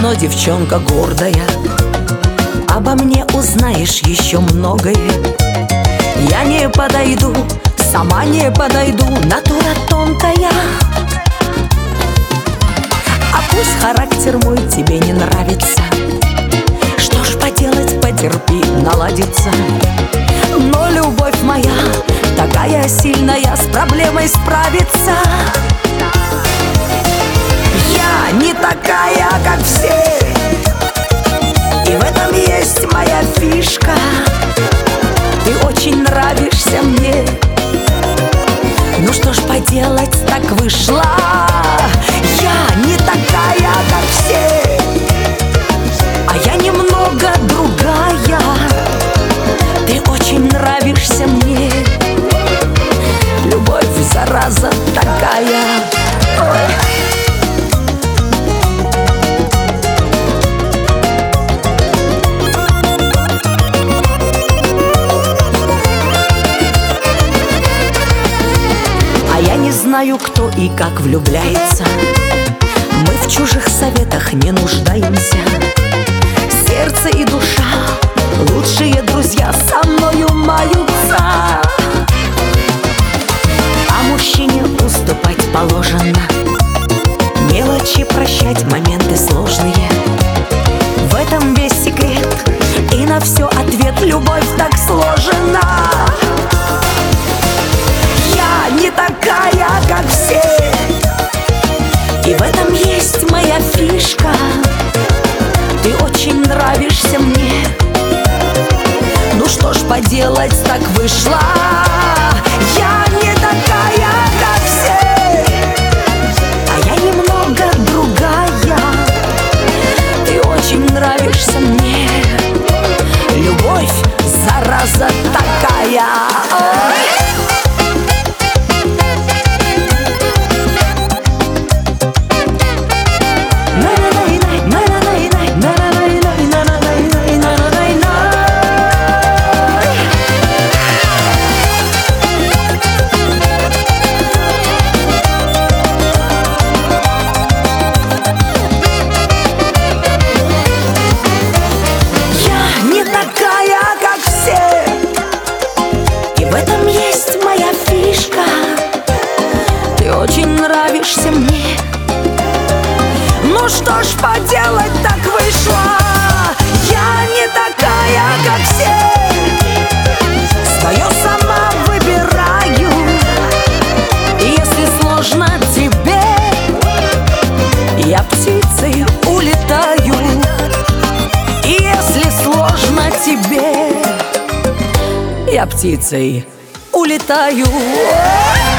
но девчонка гордая. Обо мне узнаешь еще многое. Я не подойду, сама не подойду, натура тонкая. А пусть характер мой тебе не нравится, что ж поделать, потерпи, наладится. Но любовь моя такая сильная, с проблемой справится. Я не такая, как все, и в этом есть моя фишка. Ты очень нравишься мне, ну что ж поделать, так вышло. Я не такая, как все, а я немного другая. Ты очень нравишься мне, любовь зараза такая. Ой. Я не знаю, кто и как влюбляется. Мы в чужих советах не нуждаемся. Сердце и душа, лучшие друзья, со мною маются. А мужчине уступать положено, мелочи прощать, моменты сложные. В этом весь секрет, и на все ответ. Любовь так сложена. Не такая, как все, и в этом есть моя фишка. Ты очень нравишься мне, ну что ж поделать, так вышло. Я не такая, как все, а я немного другая. Ты очень нравишься мне, любовь зараза такая. Ой. Очень нравишься мне, ну что ж поделать, так вышло. Я не такая, как все, свое сама выбираю. И если сложно тебе, я птицей улетаю. И если сложно тебе, я птицей улетаю.